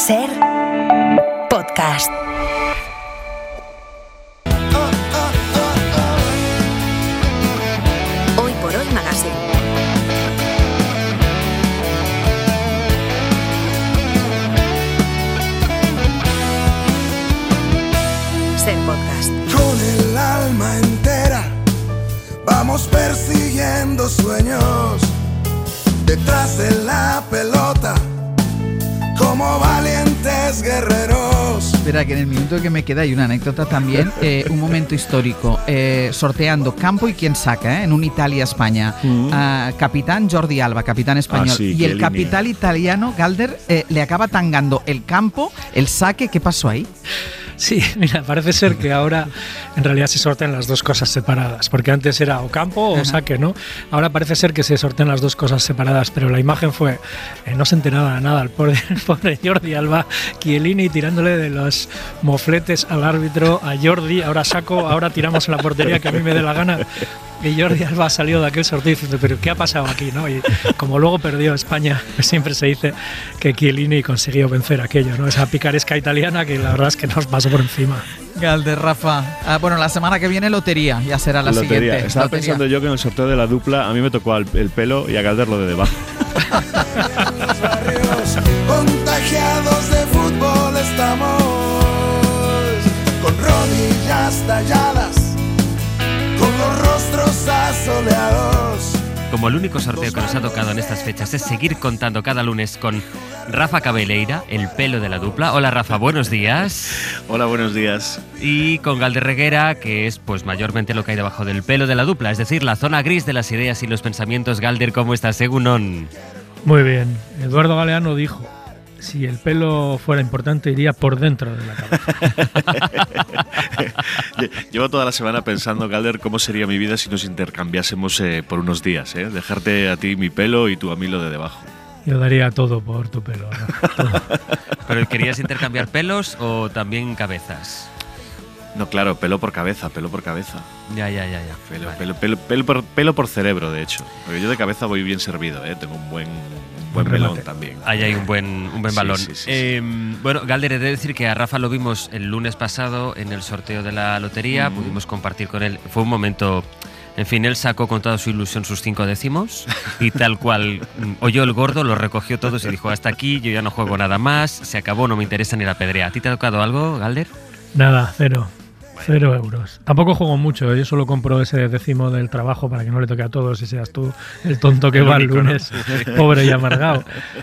Ser podcast. Hoy por hoy Magazine. Ser podcast. Con el alma entera vamos persiguiendo sueños detrás de la pelota como valientes guerreros. Espera, que en el minuto que me queda hay una anécdota también, un momento histórico, sorteando campo y quién saca, en un Italia-España. Capitán Jordi Alba, capitán español, sí, y el capitán italiano, Galder, le acaba tangando el campo, el saque. ¿Qué pasó ahí? Sí, mira, parece ser que ahora en realidad se sortean las dos cosas separadas, porque antes era o campo o saque, ¿no? Ahora parece ser que se sortean las dos cosas separadas, pero la imagen fue, no se enteraba de nada, el pobre Jordi Alba, Chiellini tirándole de los mofletes al árbitro, a Jordi, ahora saco, ahora tiramos en la portería que a mí me dé la gana. Y Jordi Alba ha salido de aquel sorteo diciendo, pero ¿qué ha pasado aquí? ¿No? Y como luego perdió España, pues siempre se dice que Chiellini consiguió vencer aquello, ¿no? Esa picaresca italiana que la verdad es que nos pasó por encima. Galder, Rafa. Bueno, la semana que viene lotería, ya será la siguiente. Estaba pensando yo que en el sorteo de la dupla a mí me tocó el pelo y a Galder lo de debajo. Los barrios contagiados de fútbol estamos, con rodillas talladas, con los rostros asoleados. Como el único sorteo que nos ha tocado en estas fechas es seguir contando cada lunes con Rafa Cabeleira, el pelo de la dupla. Hola Rafa, buenos días. Hola, buenos días. Y con Galder Reguera, que es pues mayormente lo que hay debajo del pelo de la dupla, es decir, la zona gris de las ideas y los pensamientos. Galder, ¿cómo estás? Egunon. Muy bien, Eduardo Galeano dijo, si el pelo fuera importante iría por dentro de la cabeza. Llevo toda la semana pensando, Galder, cómo sería mi vida si nos intercambiásemos por unos días, dejarte a ti mi pelo y tú a mí lo de debajo. Yo daría todo por tu pelo, ¿no? Todo. ¿Pero querías intercambiar pelos o también cabezas? No, claro, pelo por cabeza, pelo por cabeza. Ya. Pelo por cerebro, de hecho. Porque yo de cabeza voy bien servido, tengo un buen melón también. Ahí hay un buen balón. Sí. Bueno, Galder, he de decir que a Rafa lo vimos el lunes pasado en el sorteo de la lotería, pudimos compartir con él. Fue un momento... En fin, él sacó con toda su ilusión sus 5 décimos y tal cual oyó el gordo, los recogió todos y dijo, hasta aquí, yo ya no juego nada más, se acabó, no me interesa ni la pedrea. ¿A ti te ha tocado algo, Galder? Nada, 0 euros. Tampoco juego mucho, yo solo compro ese décimo del trabajo para que no le toque a todos y seas tú el tonto que va el lunes, ¿no? Pobre y amargado.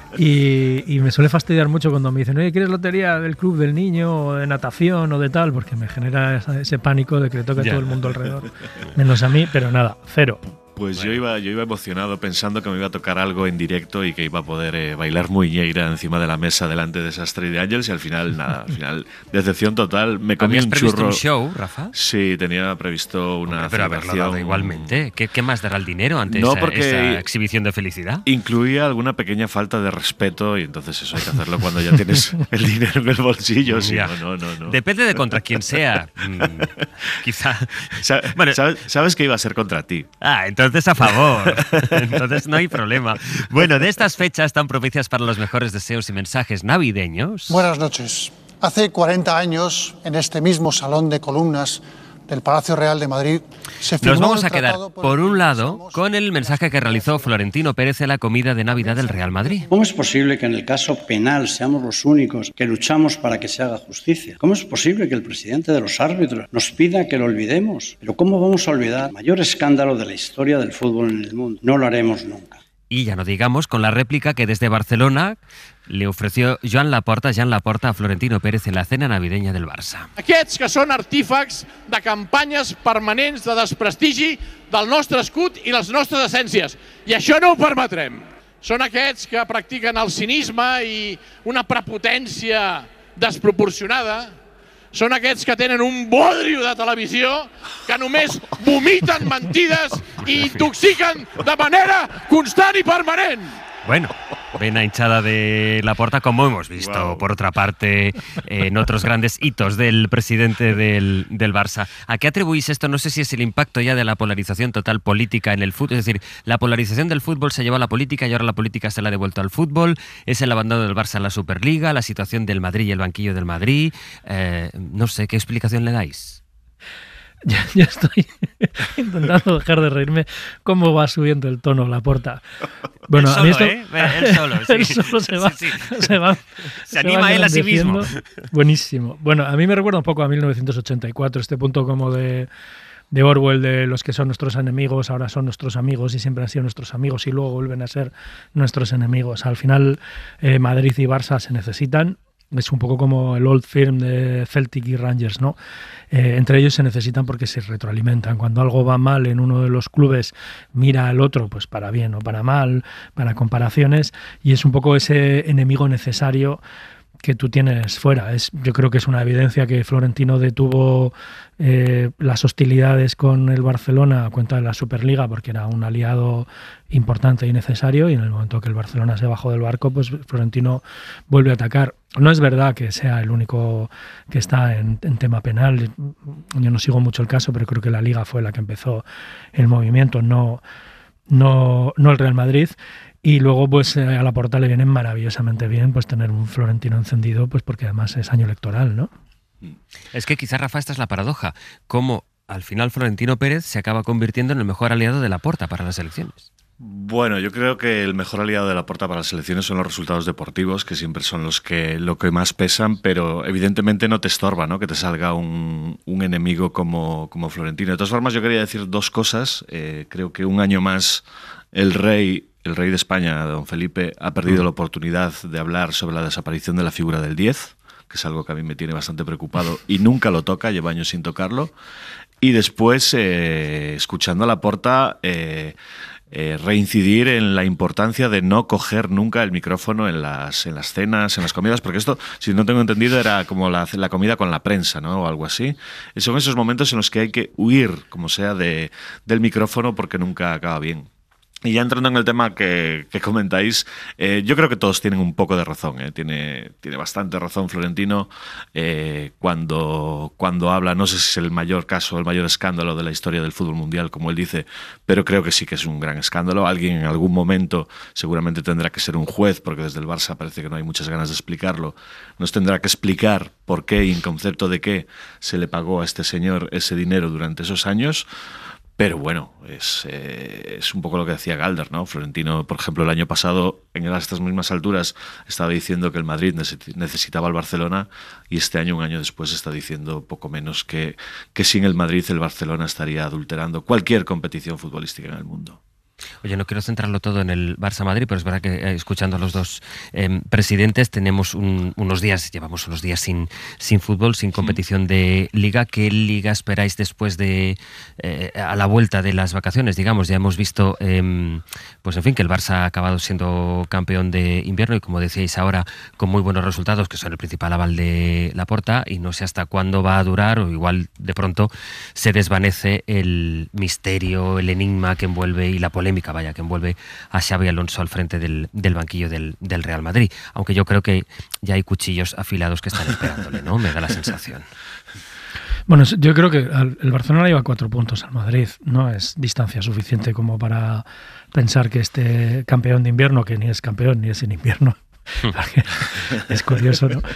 Y me suele fastidiar mucho cuando me dicen, oye, ¿quieres lotería del club del niño o de natación o de tal? Porque me genera ese pánico de que le toque a todo el mundo alrededor, menos a mí, pero nada, 0. Pues yo iba emocionado pensando que me iba a tocar algo en directo y que iba a poder bailar muñeira encima de la mesa delante de esas Three Angels y al final, nada, decepción total. Me comí un churro. ¿Habías previsto un show, Rafa? Sí, tenía previsto una pero haberlo dado igualmente. ¿Qué más dará el dinero ante esa exhibición de felicidad? Incluía alguna pequeña falta de respeto y entonces eso hay que hacerlo cuando ya tienes el dinero en el bolsillo. Si no. Depende de contra quién sea. Quizá. Bueno, sabes que iba a ser contra ti. Entonces a favor. Entonces no hay problema. Bueno, de estas fechas tan propicias para los mejores deseos y mensajes navideños. Buenas noches. Hace 40 años, en este mismo salón de columnas del Palacio Real de Madrid, se firmó. Nos vamos a quedar, por un lado, con el mensaje que realizó Florentino Pérez en la comida de Navidad del Real Madrid. ¿Cómo es posible que en el caso penal seamos los únicos que luchamos para que se haga justicia? ¿Cómo es posible que el presidente de los árbitros nos pida que lo olvidemos? ¿Pero cómo vamos a olvidar el mayor escándalo de la historia del fútbol en el mundo? No lo haremos nunca. Y ya no digamos con la réplica que desde Barcelona le ofreció Joan Laporta a Florentino Pérez en la cena navideña del Barça. Aquests que són artífex de campanyes permanents de desprestigi del nostre escut i les nostres essències. I això no ho permetrem. Són aquests que practiquen el cinisme i una prepotència desproporcionada. Són aquests que tenen un bodrio de televisió que només vomiten mentides i intoxiquen de manera constant i permanent. Bueno, vena hinchada de Laporta, como hemos visto, por otra parte, en otros grandes hitos del presidente del Barça. ¿A qué atribuís esto? No sé si es el impacto ya de la polarización total política en el fútbol. Es decir, la polarización del fútbol se llevó a la política y ahora la política se la ha devuelto al fútbol. Es el abandono del Barça a la Superliga, la situación del Madrid y el banquillo del Madrid. No sé, ¿qué explicación le dais? Ya estoy intentando dejar de reírme cómo va subiendo el tono Laporta. Bueno, él a mí solo, esto, él solo, sí. él solo se anima él a sí mismo. Buenísimo. Bueno, a mí me recuerda un poco a 1984, este punto como de Orwell, de los que son nuestros enemigos, ahora son nuestros amigos y siempre han sido nuestros amigos y luego vuelven a ser nuestros enemigos. Al final, Madrid y Barça se necesitan. Es un poco como el old firm de Celtic y Rangers, ¿no? Entre ellos se necesitan porque se retroalimentan. Cuando algo va mal en uno de los clubes, mira al otro, pues para bien o para mal, para comparaciones, y es un poco ese enemigo necesario que tú tienes fuera. Yo creo que es una evidencia que Florentino detuvo las hostilidades con el Barcelona a cuenta de la Superliga porque era un aliado importante y necesario, y en el momento que el Barcelona se bajó del barco, pues Florentino vuelve a atacar. No es verdad que sea el único que está en tema penal. Yo no sigo mucho el caso, pero creo que la Liga fue la que empezó el movimiento, no el Real Madrid. Y luego pues a Laporta le viene maravillosamente bien pues tener un Florentino encendido, pues porque además es año electoral, ¿no? Es que quizás, Rafa, esta es la paradoja. Cómo al final Florentino Pérez se acaba convirtiendo en el mejor aliado de Laporta para las elecciones. Bueno, yo creo que el mejor aliado de Laporta para las elecciones son los resultados deportivos, que siempre son lo que más pesan, pero evidentemente no te estorba, ¿no?, que te salga un enemigo como Florentino. De todas formas, yo quería decir dos cosas. Creo que un año más el rey de España, don Felipe, ha perdido la oportunidad de hablar sobre la desaparición de la figura del 10, que es algo que a mí me tiene bastante preocupado y nunca lo toca, lleva años sin tocarlo. Y después, escuchando a Laporta, reincidir en la importancia de no coger nunca el micrófono en las cenas, en las comidas, porque esto, si no tengo entendido, era como la comida con la prensa, ¿no?, o algo así. Son esos momentos en los que hay que huir, como sea, del micrófono, porque nunca acaba bien. Y ya entrando en el tema que comentáis, yo creo que todos tienen un poco de razón. Tiene bastante razón Florentino cuando habla. No sé si es el mayor caso, el mayor escándalo de la historia del fútbol mundial, como él dice, pero creo que sí que es un gran escándalo. Alguien en algún momento, seguramente tendrá que ser un juez, porque desde el Barça parece que no hay muchas ganas de explicarlo, nos tendrá que explicar por qué y en concepto de qué se le pagó a este señor ese dinero durante esos años. Pero bueno, es un poco lo que decía Galder, ¿no? Florentino, por ejemplo, el año pasado, en estas mismas alturas, estaba diciendo que el Madrid necesitaba al Barcelona, y este año, un año después, está diciendo poco menos que sin el Madrid el Barcelona estaría adulterando cualquier competición futbolística en el mundo. Oye, no quiero centrarlo todo en el Barça-Madrid, pero es verdad que escuchando a los dos presidentes tenemos llevamos unos días sin fútbol, sin competición de liga. ¿Qué liga esperáis después de a la vuelta de las vacaciones? Digamos, ya hemos visto pues en fin, que el Barça ha acabado siendo campeón de invierno y, como decíais ahora, con muy buenos resultados, que son el principal aval de Laporta, y no sé hasta cuándo va a durar, o igual de pronto se desvanece el misterio, el enigma que envuelve y la polémica, que envuelve a Xabi Alonso al frente del banquillo del Real Madrid. Aunque yo creo que ya hay cuchillos afilados que están esperándole, ¿no? Me da la sensación. Bueno, yo creo que el Barcelona lleva 4 puntos al Madrid. No es distancia suficiente como para pensar que este campeón de invierno, que ni es campeón ni es en invierno, es curioso, ¿no?,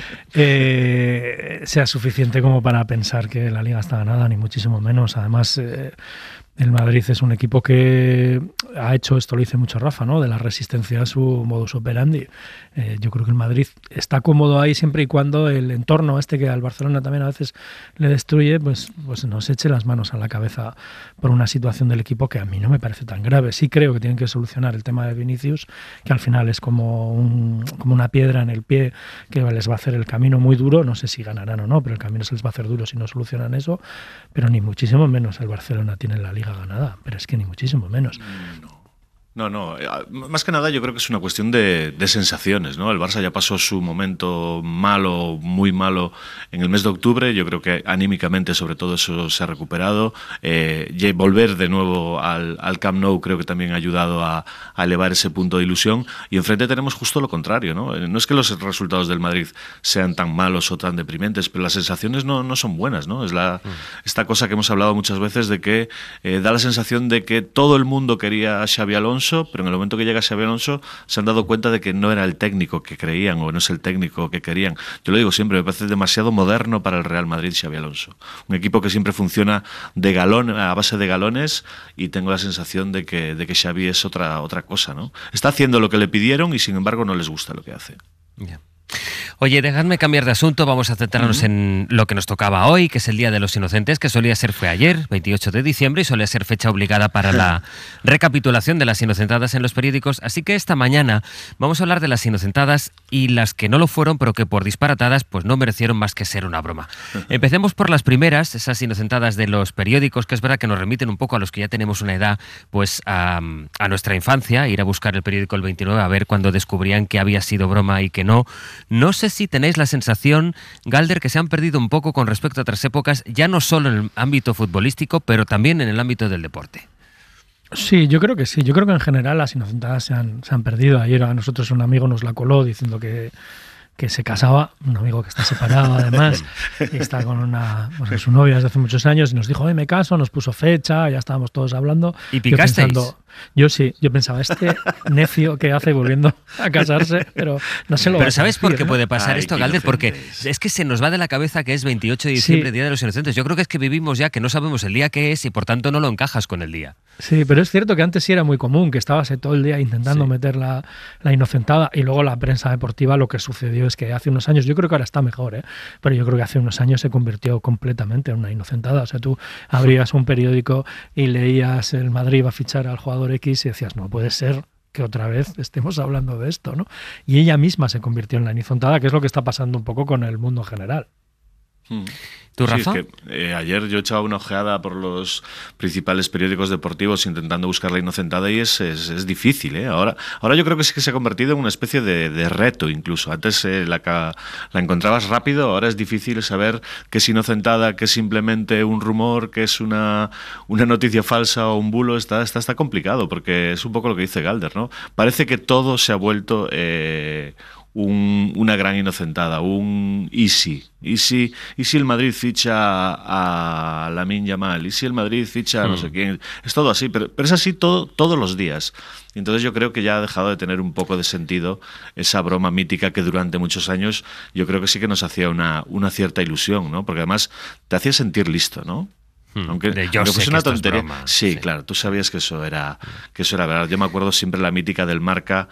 sea suficiente como para pensar que la Liga está ganada, ni muchísimo menos. Además, el Madrid es un equipo que ha hecho, esto lo dice mucho Rafa, ¿no?, de la resistencia a su modus operandi. Yo creo que el Madrid está cómodo ahí siempre y cuando el entorno que al Barcelona también a veces le destruye, pues nos eche las manos a la cabeza por una situación del equipo que a mí no me parece tan grave. Sí creo que tienen que solucionar el tema de Vinicius, que al final es como una piedra en el pie que les va a hacer el camino muy duro. No sé si ganarán o no, pero el camino se les va a hacer duro si no solucionan eso. Pero ni muchísimo menos el Barcelona tiene la Liga ganada, pero es que ni muchísimo menos. No, más que nada yo creo que es una cuestión de sensaciones, ¿no? El Barça ya pasó su momento malo, muy malo en el mes de octubre, yo creo que anímicamente sobre todo eso se ha recuperado, y volver de nuevo al Camp Nou creo que también ha ayudado a elevar ese punto de ilusión, y enfrente tenemos justo lo contrario, ¿no? No es que los resultados del Madrid sean tan malos o tan deprimentes, pero las sensaciones no son buenas, ¿no? Es esta cosa que hemos hablado muchas veces de que da la sensación de que todo el mundo quería a Xabi Alonso, pero en el momento que llega Xabi Alonso se han dado cuenta de que no era el técnico que creían o no es el técnico que querían. Yo lo digo siempre, me parece demasiado moderno para el Real Madrid Xabi Alonso. Un equipo que siempre funciona a base de galones, y tengo la sensación de que Xabi es otra cosa, ¿no? Está haciendo lo que le pidieron y sin embargo no les gusta lo que hace. Yeah. Oye, dejadme cambiar de asunto, vamos a centrarnos en lo que nos tocaba hoy, que es el Día de los Inocentes, que fue ayer, 28 de diciembre, y solía ser fecha obligada para la recapitulación de las inocentadas en los periódicos, así que esta mañana vamos a hablar de las inocentadas y las que no lo fueron, pero que por disparatadas pues no merecieron más que ser una broma. Empecemos por las primeras, esas inocentadas de los periódicos, que es verdad que nos remiten un poco a los que ya tenemos una edad, pues a nuestra infancia, ir a buscar el periódico El 29 a ver cuando descubrían que había sido broma y que no. No sé si tenéis la sensación, Galder, que se han perdido un poco con respecto a otras épocas, ya no solo en el ámbito futbolístico, pero también en el ámbito del deporte. Sí, yo creo que sí. Yo creo que en general las inocentadas se han perdido. Ayer a nosotros un amigo nos la coló diciendo que se casaba, un amigo que está separado además, y está con su novia desde hace muchos años, y nos dijo, me caso, nos puso fecha, ya estábamos todos hablando. ¿Y picasteis? Yo pensaba, este necio que hace volviendo a casarse, pero no se lo va a ¿sabes decir, por qué ¿no? puede pasar esto, Galder? Porque es que se nos va de la cabeza que es 28 de diciembre, Día de los Inocentes. Yo creo que es que vivimos ya que no sabemos el día que es y por tanto no lo encajas con el día. Sí, pero es cierto que antes sí era muy común, que estabas todo el día intentando meter la inocentada, y luego la prensa deportiva, lo que sucedió es que hace unos años, yo creo que ahora está mejor, pero yo creo que hace unos años se convirtió completamente en una inocentada. O sea, tú abrías un periódico y leías el Madrid va a fichar al jugador X y decías, no puede ser que otra vez estemos hablando de esto, ¿no? Y ella misma se convirtió en la inocentada, que es lo que está pasando un poco con el mundo general. ¿Tú, Rafa? Sí, es que, ayer yo echaba una ojeada por los principales periódicos deportivos intentando buscar la inocentada y es difícil, ¿eh? Ahora yo creo que sí que se ha convertido en una especie de reto incluso. Antes la encontrabas rápido, ahora es difícil saber qué es inocentada, qué es simplemente un rumor, qué es una noticia falsa o un bulo. Está complicado, porque es un poco lo que dice Galder, ¿no? Parece que todo se ha vuelto una gran inocentada, un easy. ¿Y si el Madrid ficha a Lamine Yamal? ¿Y si el Madrid ficha a no sé quién? Es todo así, pero es así todos los días. Y entonces yo creo que ya ha dejado de tener un poco de sentido esa broma mítica que durante muchos años yo creo que sí que nos hacía una cierta ilusión, ¿no? Porque además te hacía sentir listo, ¿no? Aunque fuese una tontería. Sí, claro, tú sabías que eso era verdad. Yo me acuerdo siempre la mítica del Marca,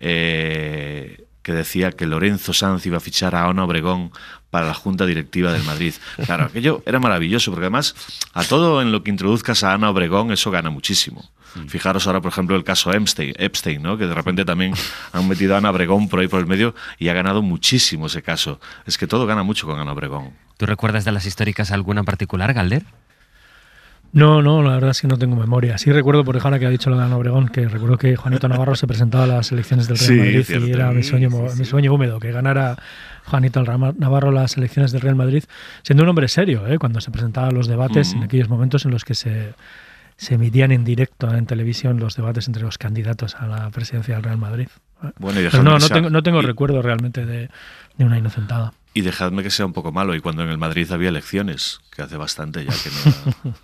que decía que Lorenzo Sanz iba a fichar a Ana Obregón para la Junta Directiva del Madrid. Claro, aquello era maravilloso, porque además a todo en lo que introduzcas a Ana Obregón, eso gana muchísimo. Fijaros ahora, por ejemplo, el caso Epstein, ¿no? Que de repente también han metido a Ana Obregón por ahí por el medio y ha ganado muchísimo ese caso. Es que todo gana mucho con Ana Obregón. ¿Tú recuerdas de las históricas alguna en particular, Galder? No, la verdad es que no tengo memoria. Sí recuerdo, por ejemplo, que ha dicho lo de Ana Obregón, que recuerdo que Juanito Navarro se presentaba a las elecciones del Real Madrid, cierto. Y era mi sueño húmedo, que ganara Juanito Navarro las elecciones del Real Madrid, siendo un hombre serio, cuando se presentaba a los debates, en aquellos momentos en los que se emitían en directo en televisión los debates entre los candidatos a la presidencia del Real Madrid. Bueno, pero no tengo recuerdo realmente de una inocentada. Y dejadme que sea un poco malo, y cuando en el Madrid había elecciones, que hace bastante ya que no...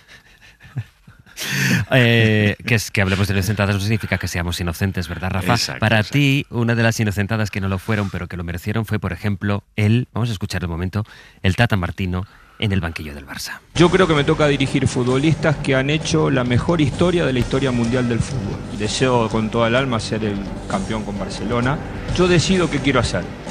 que hablemos de inocentadas no significa que seamos inocentes, ¿verdad, Rafa? Exacto, Para ti, una de las inocentadas que no lo fueron, pero que lo merecieron, fue, por ejemplo, vamos a escuchar un momento, el Tata Martino en el banquillo del Barça. Yo creo que me toca dirigir futbolistas que han hecho la mejor historia de la historia mundial del fútbol. Deseo con toda el alma ser el campeón con Barcelona. Yo decido qué quiero hacer.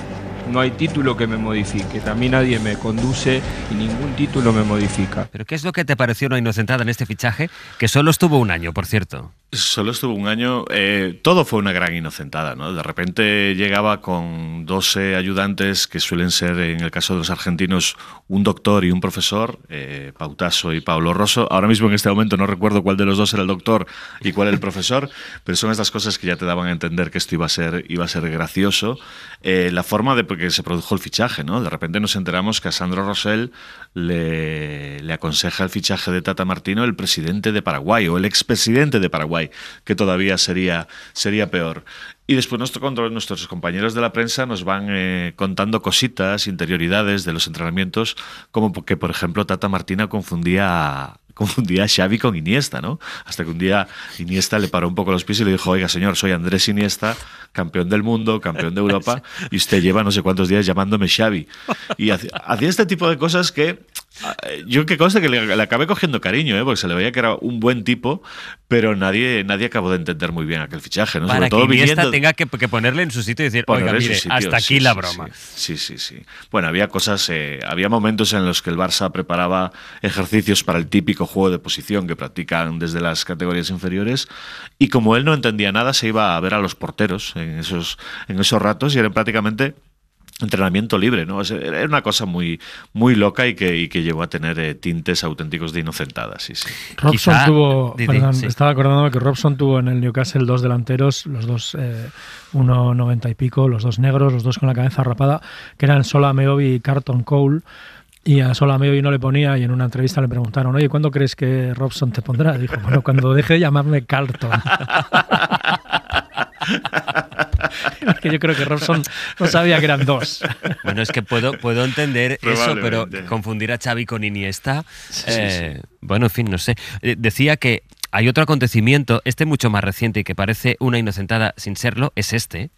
no hay título que me modifique. A mí nadie me conduce y ningún título me modifica. ¿Pero qué es lo que te pareció una inocentada en este fichaje? Que solo estuvo un año, por cierto. Solo estuvo un año. Todo fue una gran inocentada, ¿no? De repente llegaba con 12 ayudantes, que suelen ser, en el caso de los argentinos, un doctor y un profesor, Pautasso y Paolo Rosso. Ahora mismo, en este momento, no recuerdo cuál de los dos era el doctor y cuál el profesor, pero son estas cosas que ya te daban a entender que esto iba a ser gracioso. La forma de que se produjo el fichaje, ¿no? De repente nos enteramos que a Sandro Rosell le aconseja el fichaje de Tata Martino el presidente de Paraguay, o el expresidente de Paraguay, que todavía sería peor. Y después nuestros compañeros de la prensa nos van contando cositas, interioridades de los entrenamientos, como que, por ejemplo, Tata Martino confundía a Xavi con Iniesta, ¿no? Hasta que un día Iniesta le paró un poco los pies y le dijo: oiga, señor, soy Andrés Iniesta, campeón del mundo, campeón de Europa, y usted lleva no sé cuántos días llamándome Xavi. Y hacía este tipo de cosas que yo, que conste que le acabé cogiendo cariño, porque se le veía que era un buen tipo, pero nadie acabó de entender muy bien aquel fichaje, ¿no? Para Sobre todo que Iniesta viniendo, tenga que ponerle en su sitio y decir: oiga, mire, sitio, hasta aquí la broma. Sí. Bueno, había momentos en los que el Barça preparaba ejercicios para el típico juego de posición que practican desde las categorías inferiores, y como él no entendía nada, se iba a ver a los porteros en esos ratos, y eran prácticamente entrenamiento libre, ¿no? Era una cosa muy, muy loca y que llegó a tener tintes auténticos de inocentada, sí. Robson estaba acordándome que Robson tuvo en el Newcastle 2 delanteros, los dos 1,90 y pico, los dos negros, los dos con la cabeza rapada, que eran Sola Ameobi y Carlton Cole. Y a Sola Ameobi no le ponía, y en una entrevista le preguntaron: oye, ¿cuándo crees que Robson te pondrá? Dijo: bueno, cuando deje de llamarme Carlton. Porque yo creo que Robson no sabía que eran dos. Bueno, es que puedo entender eso, pero confundir a Xavi con Iniesta, bueno, en fin, no sé. Decía que hay otro acontecimiento, mucho más reciente y que parece una inocentada sin serlo, es este.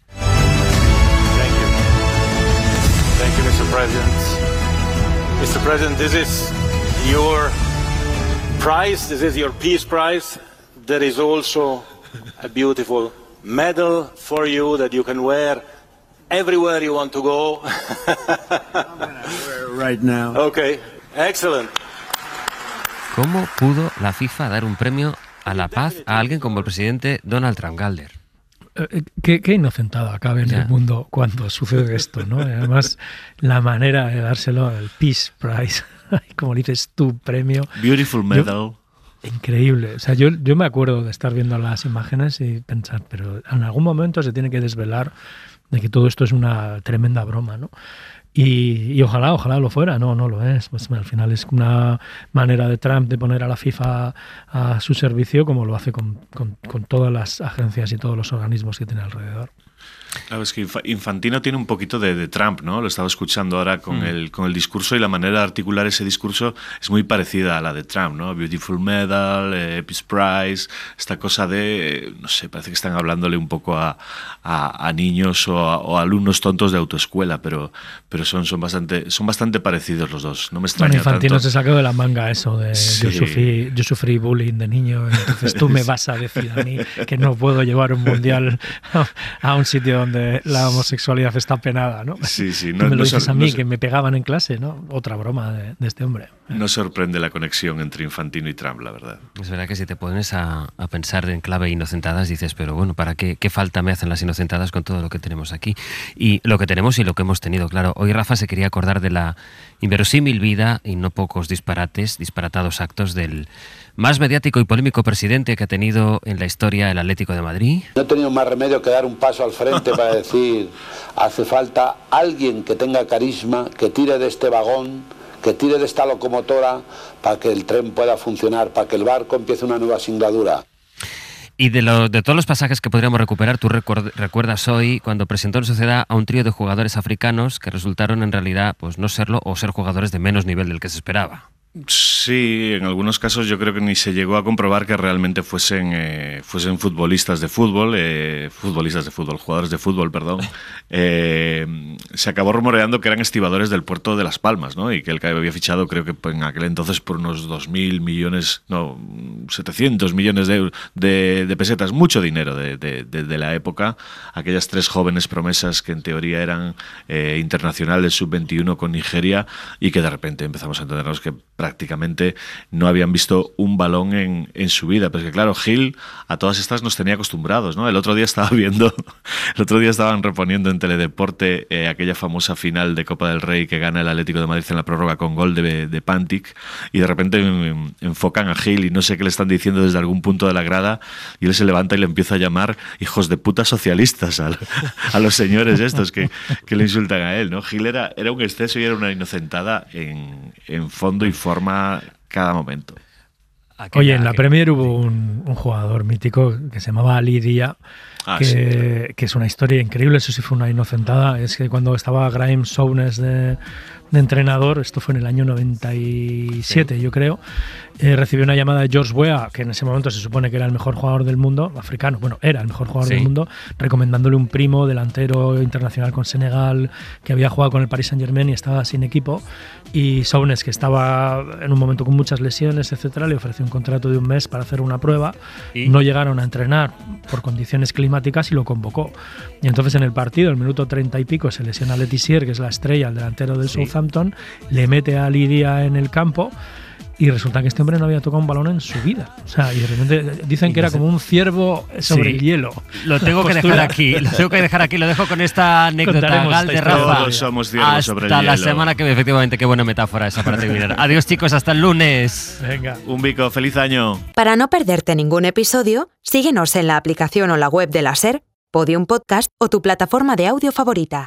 Thank you, Mr. President. Mr. President, this is your prize, this is your peace prize. There is also a beautiful medal for you that you can wear everywhere you want to go. I'm gonna wear it right now. Okay, excellent. ¿Cómo pudo la FIFA dar un premio a la paz a alguien como el presidente Donald Trump, Galder? Qué inocentada cabe en el mundo cuando sucede esto, ¿no? Además, la manera de dárselo, el Peace Prize, como dices tú, premio. Beautiful medal. Increíble. O sea, yo me acuerdo de estar viendo las imágenes y pensar, pero en algún momento se tiene que desvelar de que todo esto es una tremenda broma, ¿no? Y ojalá lo fuera. No lo es. Pues al final es una manera de Trump de poner a la FIFA a su servicio, como lo hace con todas las agencias y todos los organismos que tiene alrededor. Claro, es que Infantino tiene un poquito de Trump, ¿no? Lo estaba escuchando ahora con el discurso, y la manera de articular ese discurso es muy parecida a la de Trump, ¿no? Beautiful medal, Peace Prize, esta cosa de, no sé, parece que están hablándole un poco a niños o a alumnos tontos de autoescuela, pero son bastante parecidos los dos. No me extraña tanto. Infantino se sacó de la manga eso de yo sufrí bullying de niño, entonces tú me vas a decir a mí que no puedo llevar un mundial a un sitio donde la homosexualidad está penada, ¿no? Sí. No me lo dices a mí, que me pegaban en clase, ¿no? Otra broma de este hombre. No sorprende la conexión entre Infantino y Trump, la verdad. Es verdad que si te pones a pensar en clave inocentadas, dices, pero bueno, ¿para qué falta me hacen las inocentadas con todo lo que tenemos aquí? Y lo que tenemos y lo que hemos tenido, claro. Hoy Rafa se quería acordar de la inverosímil vida y no pocos disparatados actos del más mediático y polémico presidente que ha tenido en la historia el Atlético de Madrid. No he tenido más remedio que dar un paso al frente para decir: hace falta alguien que tenga carisma, que tire de este vagón, que tire de esta locomotora para que el tren pueda funcionar, para que el barco empiece una nueva singladura. Y de todos los pasajes que podríamos recuperar, tú recuerdas hoy cuando presentó en sociedad a un trío de jugadores africanos que resultaron en realidad pues no serlo, o ser jugadores de menos nivel del que se esperaba. Sí, en algunos casos yo creo que ni se llegó a comprobar que realmente fuesen futbolistas de fútbol, jugadores de fútbol, perdón. Se acabó rumoreando que eran estibadores del puerto de Las Palmas, ¿no? Y que el CAE había fichado, creo que en aquel entonces por unos 700 millones de pesetas, mucho dinero de la época. Aquellas 3 jóvenes promesas que en teoría eran internacionales sub-21 con Nigeria y que de repente empezamos a entendernos que prácticamente no habían visto un balón en su vida. Pero es que claro, Gil a todas estas nos tenía acostumbrados, ¿no? El otro día estaban reponiendo en Teledeporte aquella famosa final de Copa del Rey que gana el Atlético de Madrid en la prórroga con gol de Pantic, y de repente enfocan a Gil y no sé qué le están diciendo desde algún punto de la grada, y él se levanta y le empieza a llamar hijos de puta socialistas a los señores estos que le insultan a él, ¿no? Gil era un exceso y era una inocentada en fondo y forma cada momento. Oye, en la Premier hubo un jugador mítico que se llamaba Ali Dia, que es una historia increíble. Eso sí fue una inocentada. Es que cuando estaba Graeme Souness de entrenador, esto fue en el año 97, yo creo, recibió una llamada de George Weah, que en ese momento se supone que era el mejor jugador del mundo, africano, bueno, era el mejor jugador del mundo, recomendándole un primo delantero internacional con Senegal, que había jugado con el Paris Saint-Germain y estaba sin equipo, y Souness, que estaba en un momento con muchas lesiones, etcétera, le ofreció un contrato de 1 mes para hacer una prueba. No llegaron a entrenar por condiciones climáticas y lo convocó. Y entonces en el partido, el minuto 30 y pico, se lesiona a Letizier, que es la estrella, el delantero del Southampton, le mete a Lidia en el campo y resulta que este hombre no había tocado un balón en su vida. O sea, y de repente dicen que era como un ciervo sobre el hielo. Lo tengo que dejar aquí, lo dejo con esta anécdota Gal de Rafa. Todos somos ciervos sobre el hielo. Hasta la semana que viene, efectivamente, qué buena metáfora esa para terminar. Adiós chicos, hasta el lunes. Venga. Un bico, feliz año. Para no perderte ningún episodio, síguenos en la aplicación o la web de la SER, Podium Podcast o tu plataforma de audio favorita.